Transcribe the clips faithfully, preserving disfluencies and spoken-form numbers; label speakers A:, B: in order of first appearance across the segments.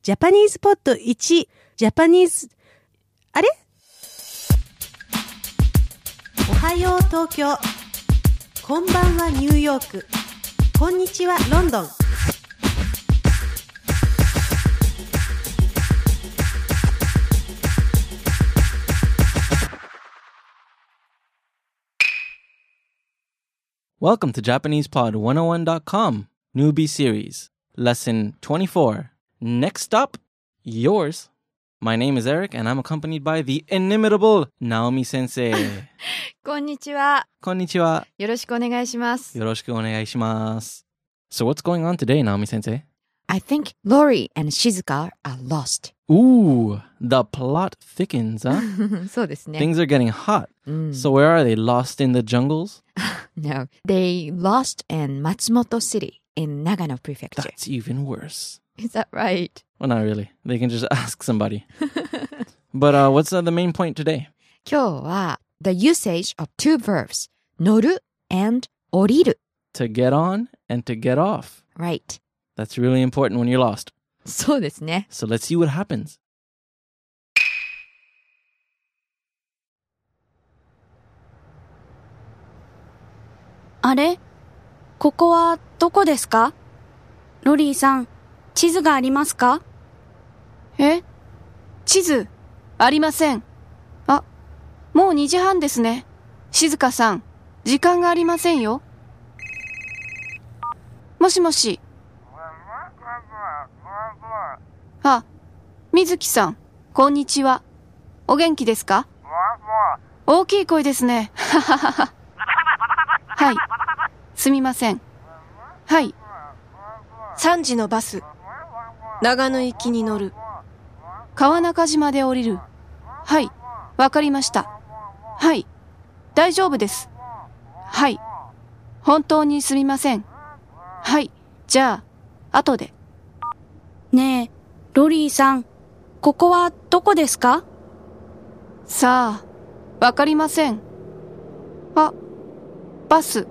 A: ジャパニーズポッドいち、ジャパニーズ、あれ？おはよう東京。こんばんはニューヨーク。こんにちはロンドン。
B: Welcome to Japanese Pod one oh one dot com Newbie Series, Lesson twenty-four. Next up, yours. My name is Eric and I'm accompanied by the inimitable Naomi Sensei.
C: こんにちは。
B: こんにちは。
C: よろしくお願いします。
B: よろしくお願いします。So what's going on today, Naomi Sensei?
C: I think Lori and Shizuka are lost.
B: Ooh, the plot thickens, huh?
C: そうですね。
B: Things are getting hot.
C: うん、
B: So where are they? Lost in the jungles?
C: No, they lost in Matsumoto City in Nagano Prefecture.
B: That's even worse.
C: Is that right?
B: Well, not really. They can just ask somebody. But uh, what's uh, the main point today?
C: 今日は the usage of two verbs, 乗る and 降りる.
B: To get on and to get off.
C: Right.
B: That's really important when you're lost.
C: そうですね。
B: So let's see what happens.
D: あれ？ここはどこですか？ロリーさん、地図がありますか？
E: え？地図？ありません。あ、もうにじはんですね。静香さん、時間がありませんよ。もしもし。あ、水木さん、こんにちは。お元気ですか？大きい声ですね。はい。すみません。はい。
F: さんじのバス。長野行きに乗る。
E: 川中島で降りる。はい。わかりました。はい。大丈夫です。はい。本当にすみません。はい。じゃあ、後で。
D: ねえ、ロリーさん、ここはどこですか？
E: さあ、わかりません。あ、バス。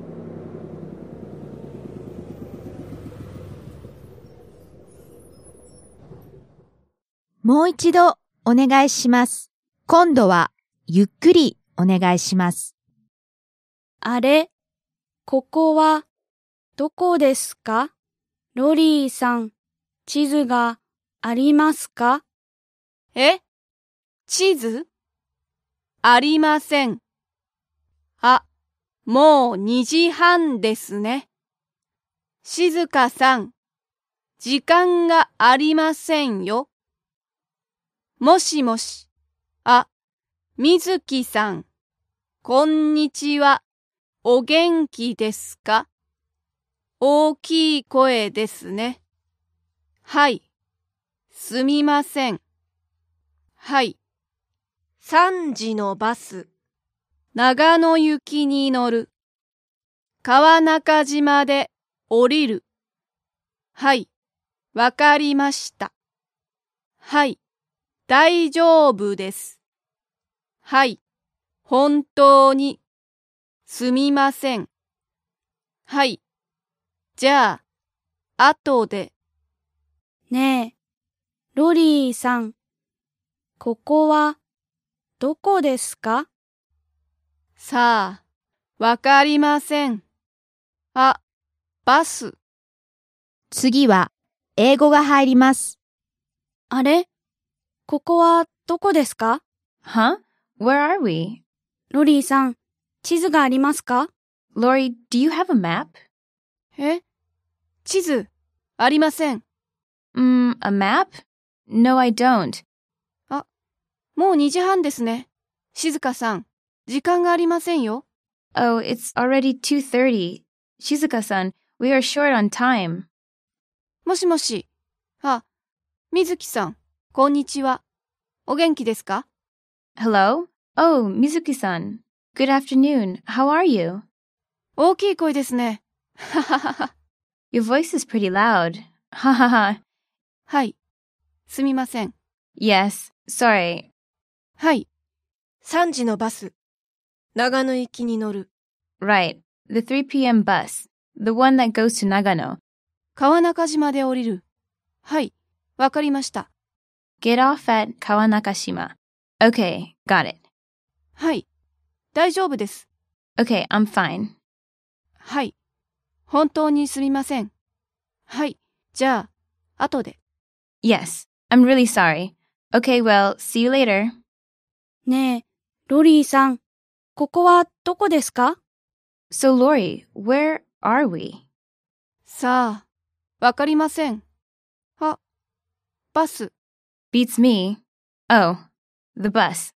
C: もう一度お願いします。今度はゆっくりお願いします。
D: あれ？ここはどこですか？ロリーさん、地図がありますか？
E: え？地図？ありません。あ、もうにじはんですね。静香さん、時間がありませんよ。もしもし。あ、水木さん、こんにちは。お元気ですか？大きい声ですね。はい。すみません。はい。
F: さんじのバス。
E: 長野行きに乗る。川中島で降りる。はい。わかりました。はい。大丈夫です。はい。本当に。すみません。はい。じゃあ、後で。
D: ねえ、ロリーさん、ここはどこですか？
E: さあ、わかりません。あ、バス。
C: 次は英語が入ります。
D: あれ？ここはどこですか？
G: Huh? Where are we?
D: ロリーさん、地図がありますか？
G: Lori, do you have a map?
E: え？地図、ありません。
G: Mm, a map? No, I don't.
E: あ、もうにじはんですね。静香さん、時間がありませんよ。
G: Oh, it's already two thirty. Shizuka-san, we are short on time.
E: もしもし。あ、水木さん、こんにちは。お元気ですか？
G: Hello? Oh, Mizuki-san. Good afternoon. How are you?
E: 大きい声ですね。
G: Your voice is pretty loud. Ha ha ha.
E: はい。すみません。
G: Yes, sorry.
E: はい。
F: さんじのバス。長野行きに乗る。
G: Right. The three p.m. bus. The one that goes to Nagano.
E: 川中島で降りる。はい。 わかりました。
G: Get off at Kawanakashima. Okay, got it.
E: はい。大丈夫です。
G: Okay, I'm fine.
E: はい。本当にすみません。はい。じゃあ、後で。
G: Yes, I'm really sorry. Okay, well, see you later.
D: ねえ、ロリーさん、ここはどこですか？
G: So, Lori, where are we?
E: さあ、わかりません。あ、バス。
G: Beats me. Oh, the bus.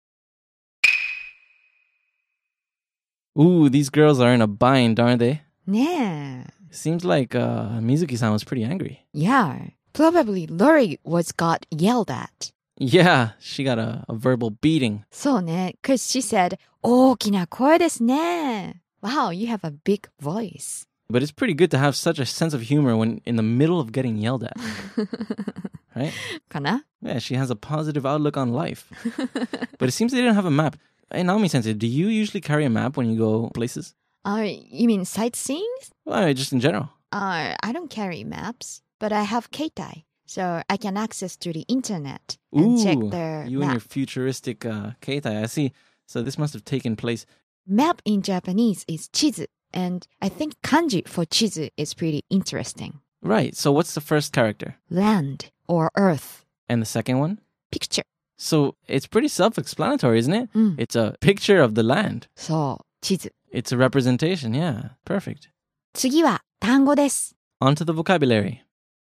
B: Ooh, these girls are in a bind, aren't they?
A: ねえ。
B: Seems like uh, Mizuki-san was pretty angry.
A: Yeah, probably Lori was got yelled at.
B: Yeah, she got a, a verbal beating.
A: そうね、because she said, 大きな声ですね。Wow, you have a big voice.
B: But it's pretty good to have such a sense of humor when in the middle of getting yelled at. Right?
A: かな
B: Yeah, she has a positive outlook on life. But it seems they didn't have a map. Hey, Naomi-sensei, do you usually carry a map when you go places?
A: Uh, you mean sightseeing?
B: Well, just in general.
A: Uh, I don't carry maps, but I have Keitai, so I can access to the internet and check their
B: you
A: map.
B: and your futuristic uh, keitai. I see. So this must have taken place.
A: Map in Japanese is 地図, and I think kanji for 地図 is pretty interesting.
B: Right. So what's the first character?
A: Land or earth.
B: And the second one?
A: Picture.
B: So it's pretty self-explanatory, isn't it?
A: Mm.
B: It's a picture of the land.
A: そう、地図.
B: It's a representation. Yeah. Perfect.
A: 次は単語です.
B: On to the vocabulary.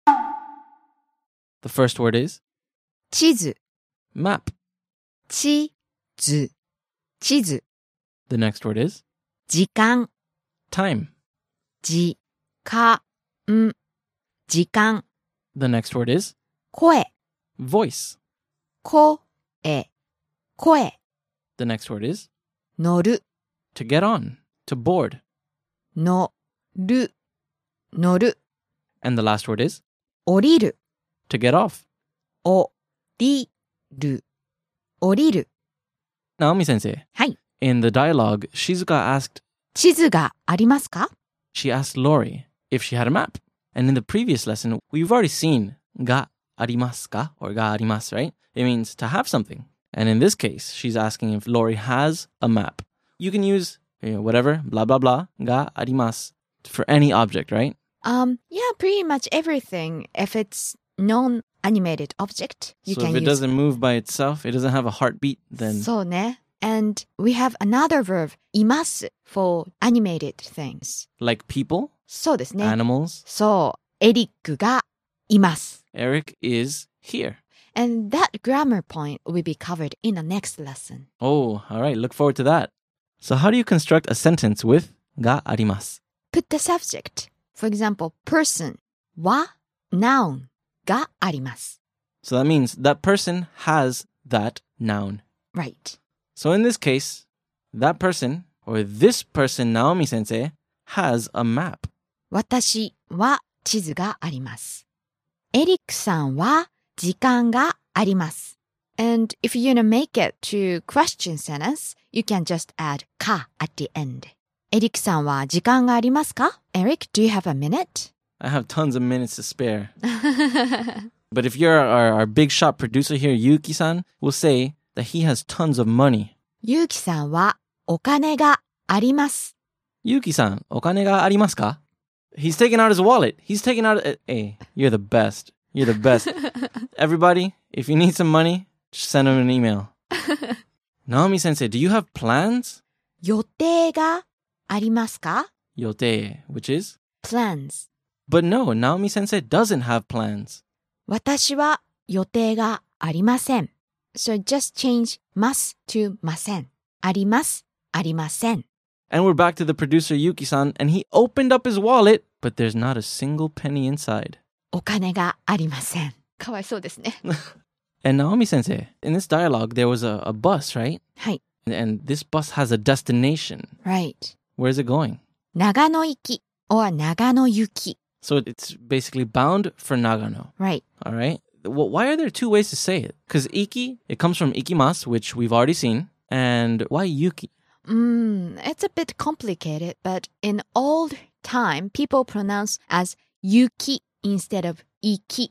B: The first word is
A: 地図,
B: map.
A: 地図, 地図.
B: The next word is
A: 時間,
B: time.
A: 時間, 時間.
B: The next word is
A: 声,
B: voice.
A: 声, 声.
B: The next word is
A: 乗る,
B: to get on, to board.
A: 乗る, 乗る.
B: And the last word is
A: 降りる,
B: to get off.
A: 降りる, 降りる.
B: Naomi-sensei.
A: はい.
B: In the dialogue, Shizuka asked,
A: 地図がありますか?
B: she asked Lori if she had a map. And in the previous lesson, we've already seen ga arimasu ka or ga arimasu, right? It means to have something. And in this case, she's asking if Lori has a map. You can use you know, whatever, blah, blah, blah, ga arimasu for any object, right?
A: Um, yeah, pretty much everything. If it's non-animated object, you
B: so
A: can
B: if it
A: use
B: doesn't move by itself, it doesn't have a heartbeat, then...
A: そうね. And we have another verb, います for animated things.
B: like people,
A: そうですね.
B: animals,
A: そう、エリックがいます.
B: Eric is here.
A: And that grammar point will be covered in the next lesson.
B: Oh, all right. Look forward to that. So how do you construct a sentence with ga arimasu?
A: Put the subject. For example, person は noun があります.
B: So that means that person has that noun.
A: Right.
B: So in this case, that person, or this person, Naomi-sensei, has a map.
A: 私は地図があります. エリックさんは時間があります. And if you're gonna make it to question sentence, you can just add か at the end. エリックさんは時間がありますか? Eric, do you have a minute?
B: I have tons of minutes to spare. But if you're our, our big shot producer here, Yuki-san, will say that he has tons of money.
A: ゆうきさんはお金があります.
B: Yuki-san, お金がありますか? He's taking out his wallet. He's taking out... Uh, hey, you're the best. You're the best. Everybody, if you need some money, just send him an email. Naomi-sensei, do you have plans?
A: 予定がありますか?
B: Yote, which is?
A: Plans.
B: But no, Naomi-sensei doesn't have plans.
A: 私は予定がありません. So just change ます to ません. あります、ありません.
B: And we're back to the producer, Yuki-san, and he opened up his wallet, but there's not a single penny inside.
A: お金がありません. かわいそうですね.
B: And Naomi-sensei, in this dialogue, there was a, a bus, right?
A: はい.
B: And, and this bus has a destination.
A: Right.
B: Where is it going?
A: 長野行き or 長野行き.
B: So it's basically bound for Nagano.
A: Right.
B: All right? Well, why are there two ways to say it? Because iki, it comes from ikimasu, which we've already seen. And why yuki?
A: Mm, it's a bit complicated, but in old time, people pronounce as yuki instead of iki.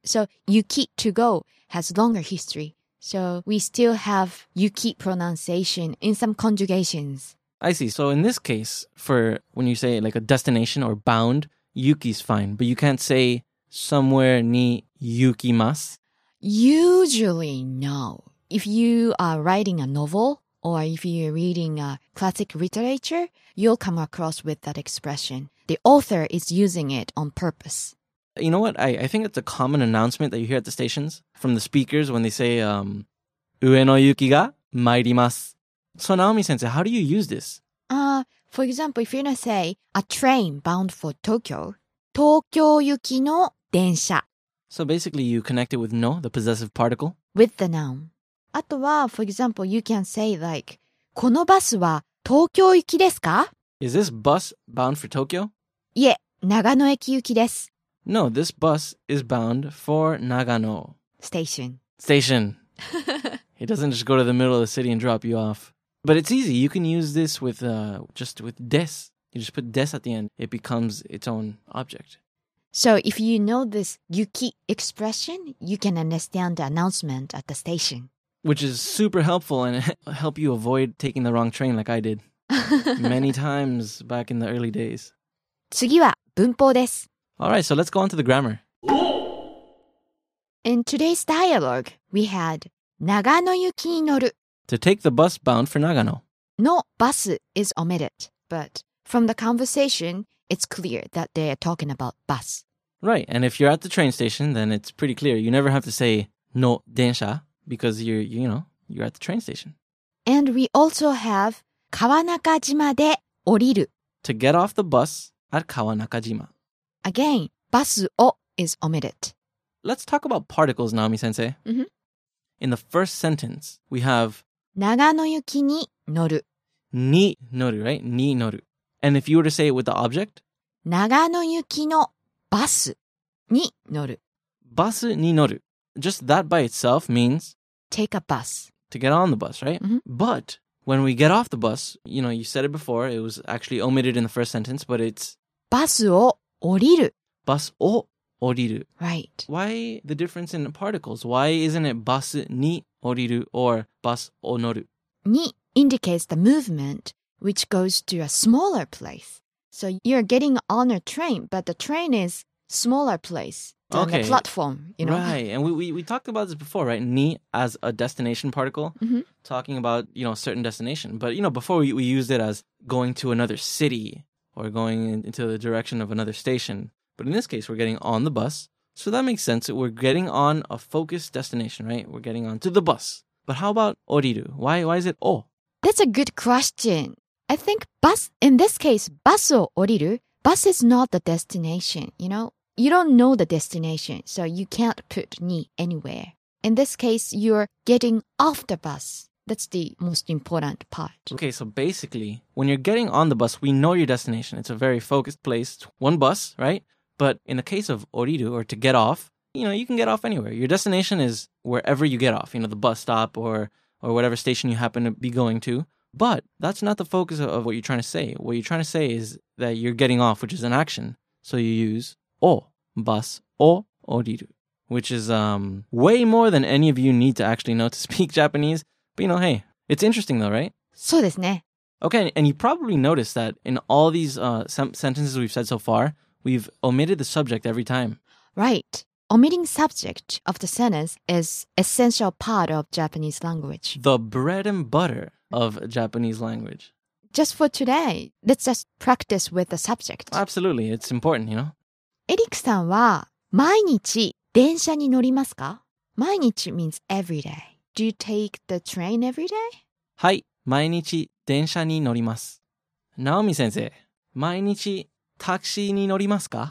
C: So yuki to go has longer history. So we still have yuki pronunciation in some conjugations.
B: I see. So in this case, for when you say like a destination or bound, yuki's fine. But you can't say somewhere ni yukimasu.
C: Usually, no. If you are writing a novel or if you're reading a classic literature, you'll come across with that expression. The author is using it on purpose.
B: You know what? I, I think it's a common announcement that you hear at the stations from the speakers when they say, um, Ue no yuki ga mairimasu. So Naomi Sensei, how do you use this?
C: Uh, for example, if you're going to say a train bound for Tokyo, Tokyo yuki no densha
B: So basically you connect it with no, the possessive particle.
C: with the noun. あとは, for example, you can say like, このバスは東京行きですか?
B: Is this bus bound for Tokyo?
C: いえ、長野駅行きです。
B: No, this bus is bound for Nagano.
C: Station.
B: Station. It doesn't just go to the middle of the city and drop you off. But it's easy. You can use this with uh, just with des. You just put des at the end. It becomes its own object.
C: So if you know this yuki expression, you can understand the announcement at the station.
B: Which is super helpful and help you avoid taking the wrong train like I did many times back in the early days.
C: 次は文法です。
B: All right, so let's go on to the grammar.
C: In today's dialogue, we had 長野行きに乗る
B: To take the bus bound for Nagano.
C: のバス is omitted, but from the conversation, it's clear that they are talking about bus.
B: Right, and if you're at the train station, then it's pretty clear. You never have to say no densha because you're, you know, you're at the train station.
C: And we also have 川中島で降りる.
B: To get off the bus at Kawanakajima.
C: Again, バスを is omitted.
B: Let's talk about particles, Naomi-sensei.
C: Mhm.
B: In the first sentence, we have
C: 長野行きに乗る.
B: ni noru, right? Ni noru. And if you were to say it with the object,
C: 長野行きのバスに乗る.
B: basu ni noru. Just that by itself means
C: Take a bus.
B: to get on the bus, right?
C: Mhm.
B: But when we get off the bus, you know, you said it before, it was actually omitted in the first sentence, but it's
C: バスを降りる.
B: bus o oriru.
C: Right.
B: Why the difference in particles? Why isn't it bus ni oriru or bus o noru?
C: に indicates the movement which goes to a smaller place. So you're getting on a train, but the train is smaller place than
B: Okay.
C: the platform, you know?
B: Right. And we, we, we talked about this before, right? Ni as a destination particle,
C: Mhm.
B: talking about, you know, a certain destination. But, you know, before we, we used it as going to another city or going in, into the direction of another station. But in this case, we're getting on the bus. So that makes sense. We're getting on a focused destination, right? We're getting on to the bus. But how about oriru? Why, why is it o?
C: That's a good question. I think bus, in this case, バスを降りる, bus is not the destination, you know? You don't know the destination, so you can't put ni anywhere. In this case, you're getting off the bus. That's the most important part.
B: Okay, so basically, when you're getting on the bus, we know your destination. It's a very focused place. It's one bus, right? But in the case of oriru, or to get off, you know, you can get off anywhere. Your destination is wherever you get off, you know, the bus stop or or whatever station you happen to be going to. But that's not the focus of what you're trying to say. What you're trying to say is that you're getting off, which is an action. So you use o, bus o oriru, which is um way more than any of you need to actually know to speak Japanese. But you know, hey, it's interesting though, right?
C: そうですね.
B: Okay, and you probably noticed that in all these uh, sem- sentences we've said so far, we've omitted the subject every time.
C: Right. Omitting subject of the sentence is essential part of Japanese language.
B: The bread and butter of Japanese language.
C: Just for today, let's just practice with the subject.
B: Absolutely, it's important, you know?
C: エリックさんは毎日電車に乗りますか? 毎日 means every day. Do you take the train every day?
B: はい、毎日電車に乗ります。ナオミ先生、毎日タクシーに乗りますか?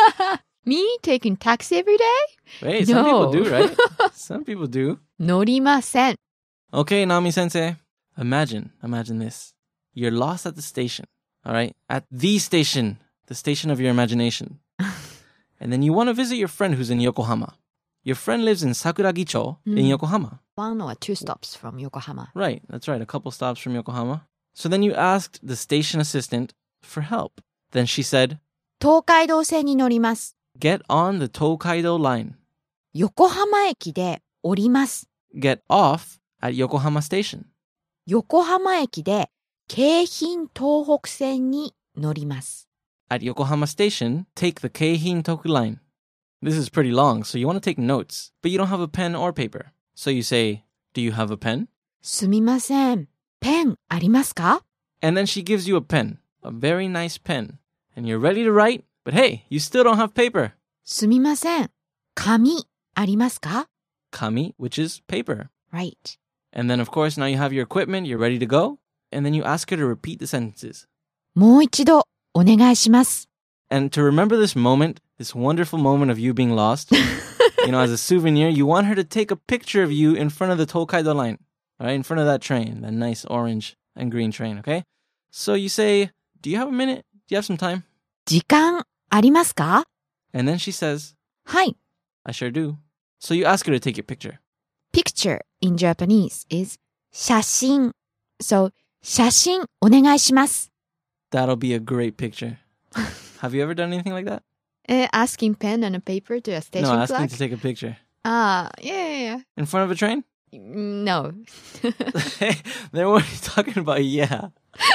C: Me taking taxi every day?
B: Wait, some
C: No.
B: people do, right? Some people do.
C: 乗りません.
B: Okay, Naomi sensei, imagine, imagine this. You're lost at the station, all right? At the station, the station of your imagination. And then you want to visit your friend who's in Yokohama. Your friend lives in Sakuragicho in Yokohama.
C: One or two stops from Yokohama.
B: Right, that's right, a couple stops from Yokohama. So then you asked the station assistant for help. Then she said,
C: 東海道線に乗ります.
B: get on the Tokaido line.
C: 横浜駅で降ります。
B: Get off at Yokohama Station.
C: 横浜駅で京浜東北線に乗ります。
B: At Yokohama Station, take the Keihin Toku line. This is pretty long, so you want to take notes, but you don't have a pen or paper. So you say, do you have a pen?
C: すみません。ペンありますか?
B: And then she gives you a pen, a very nice pen. And you're ready to write, but hey, you still don't have paper.
C: すみません。紙ありますか?
B: Kami, which is paper.
C: Right.
B: And then, of course, now you have your equipment, you're ready to go. And then you ask her to repeat the sentences.
C: もう一度お願いします。
B: And to remember this moment, this wonderful moment of you being lost, you know, as a souvenir, you want her to take a picture of you in front of the Tokaido line, all right, in front of that train, that nice orange and green train, okay? So you say, do you have a minute? Do you have some time?
C: 時間ありますか?
B: And then she says,
C: はい。
B: I sure do. So you ask her to take your picture.
C: Picture in Japanese is 写真. So, 写真お願いします.
B: That'll be a great picture. Have you ever done anything like that?
C: Uh, asking pen and a paper to a station
B: No,
C: clerk?
B: asking to take a picture.
C: Ah, yeah, yeah, yeah.
B: In front of a train?
C: No.
B: Hey, then what are you talking about? Yeah.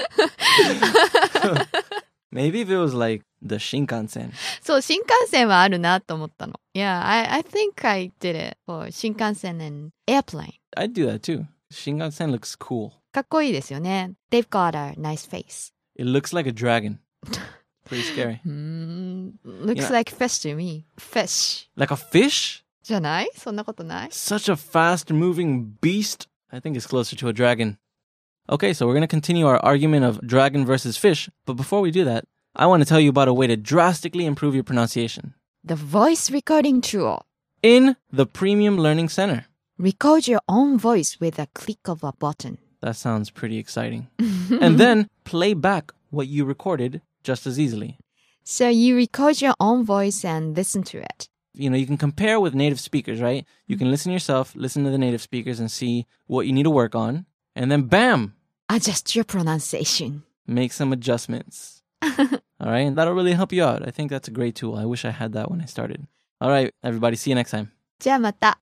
B: Maybe if it was like the Shinkansen.
C: そう、新幹線はあるなと思ったの。Yeah, I, I think I did it for 新幹線 and airplane.
B: I'd do that too. Shinkansen looks cool.
C: かっこいいですよね。They've got a nice face.
B: It looks like a dragon. Pretty scary.
C: Mm, looks
B: Yeah.
C: like fish to me. Fish.
B: Like a fish?
C: じゃない?そんなことない?
B: Such a fast-moving beast. I think it's closer to a dragon. Okay, so we're going to continue our argument of dragon versus fish. But before we do that, I want to tell you about a way to drastically improve your pronunciation.
C: The voice recording tool.
B: In the Premium Learning Center.
C: Record your own voice with a click of a button.
B: That sounds pretty exciting. And then play back what you recorded just as easily.
C: So you record your own voice and listen to it.
B: You know, you can compare with native speakers, right? You can listen yourself, listen to the native speakers and see what you need to work on. And then bam!
C: Adjust your pronunciation.
B: Make some adjustments. All right? And that'll really help you out. I think that's a great tool. I wish I had that when I started. All right, everybody. See you next time.
C: じゃあまた。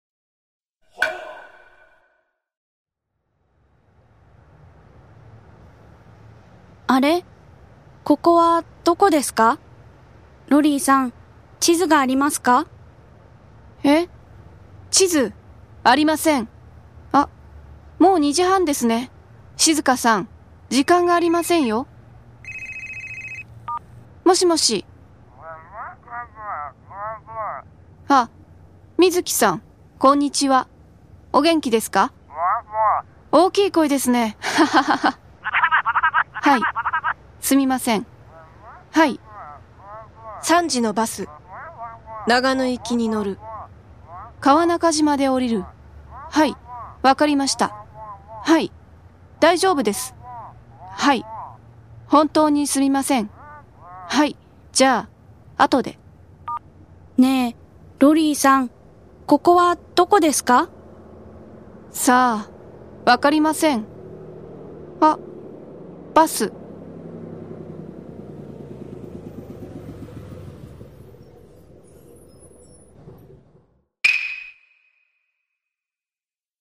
D: あれ?ここはどこですか?ロリーさん、地図がありますか?
E: え?地図、ありません。あ、もうにじはんですね。静香さん、時間がありませんよ。もしもし。あ、水木さん、こんにちは。お元気ですか?大きい声ですね。はい。すみません。はい。
F: さんじのバス。長野行きに乗る。
E: 川中島で降りる。はい。わかりました。はい。大丈夫です。はい。本当にすみません。はい。じゃあ、後で。
D: ねえ、ロリーさん、ここはどこですか?
E: さあ、わかりません。あ、バス。